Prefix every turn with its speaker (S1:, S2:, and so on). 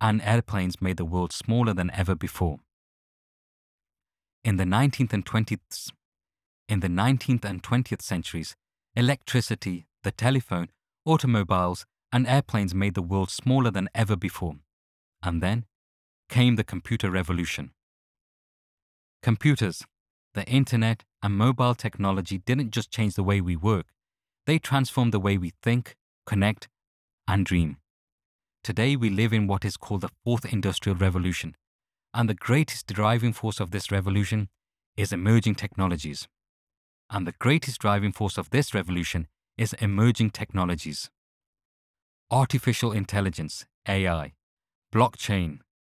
S1: and airplanes made the world smaller than ever before. In the 19th and 20th centuries, electricity, the telephone, automobiles, and airplanes made the world smaller than ever before. And then came the computer revolution. Computers, the internet, and mobile technology didn't just change the way we work, they transformed the way we think, connect, and dream. Today we live in what is called the fourth industrial revolution, and the greatest driving force of this revolution is emerging technologies. And the greatest driving force of this revolution is emerging technologies. Artificial intelligence, AI, blockchain,